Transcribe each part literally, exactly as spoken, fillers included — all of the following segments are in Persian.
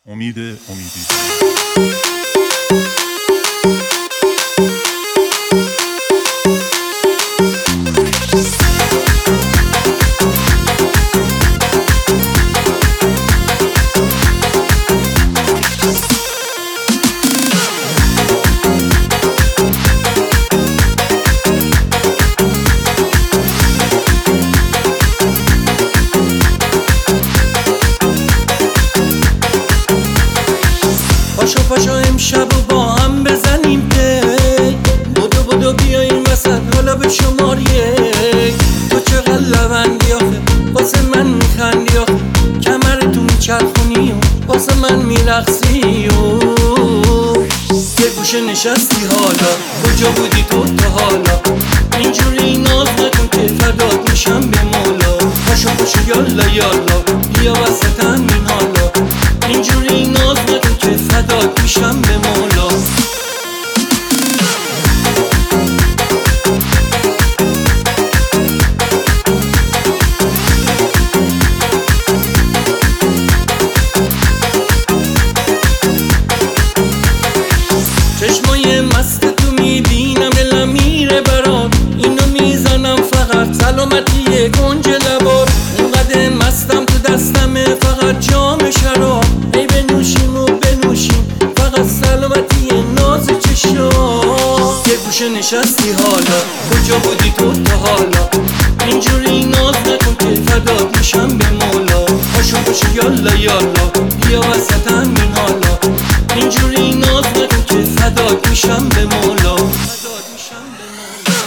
امید امیدی. پاشو پاشو امشب و با هم بزنیم پی، بدو بدو بیاییم وسط حالا به شمار یک. تو چقدر لبندی آخه واسه من میخندی آخه، کمرتو میچرخونی و واسه من میرقصی و یه گوشه نشستی حالا، کجا بودی تو تا حالا؟ اینجوری ناز نکن که فدات میشم به مولا. پاشو پاشو یالا یالا بیا وسط همین حالا، اینجوری ناز نکن که فدات میشم به مولا. چشمای مست تو میبینم دلم میره برات، اینو میزنم فقط سلامتی گنج لبات. اینقدر مستم تو دستمه فقط جام شراب، ای بنوشیم و بنوشیم فقط سلامتی ناز چشام. یه گوشه نشستی حالا، کجا بودی تو تا حالا؟ اینجوری ناز نکن که فدات میشم به مولا. پاشو پاشو یالا یالا بیا وسط همین حالا، اینجوری ناز نکن که فدات میشم به مولا. فدات میشم به مولا.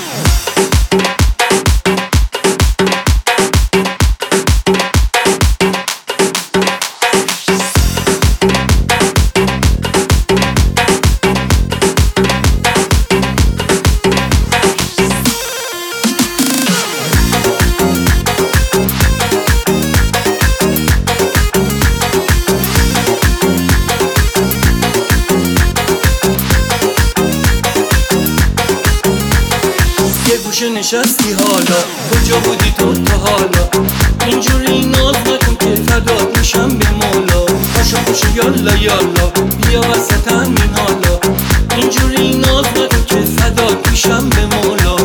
یه گوشه نشستی حالا، کجا بودی تو تا حالا؟ اینجوری ناز نکن که فدات میشم به مولا. پاشو پاشو یالا یالا بیا وسط همین حالا، اینجوری ناز نکن که فدات میشم به مولا.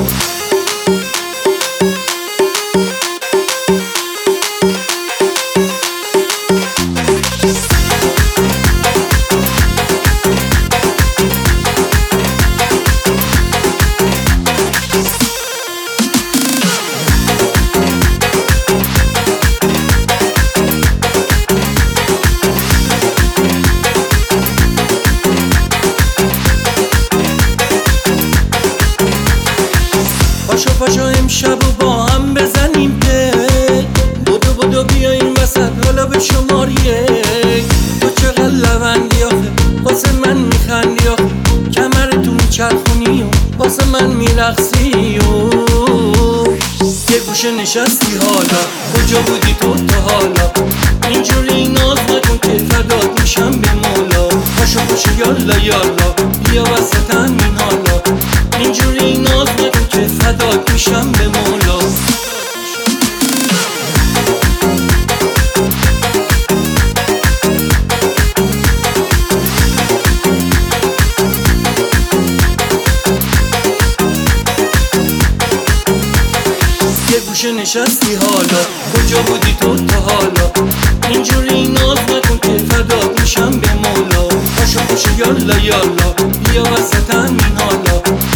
پاشو پاشو امشب و با هم بزنیم پی، بدو بدو بیاییم وسط حالا به شمار یک. تو چقدر لبندی آخه واسه من میخندی آخه، کمرتو میچرخونی و واسه من میرقصی و یه گوشه نشستی حالا، کجا بودی تو تا حالا؟ اینجوری ناز نکن که فدات میشم به مولا. پاشو پاشو یالا یالا بیا وسط همین حالا، اینجوری ناز نکن که فدات میشم به مولا. یه گوشه نشستی حالا، کجا بودی تو تا حالا؟ اینجوری ناز نکن که فدات میشم به مولا. پاشو پاشو یالا یالا بیا وسط همین حالا،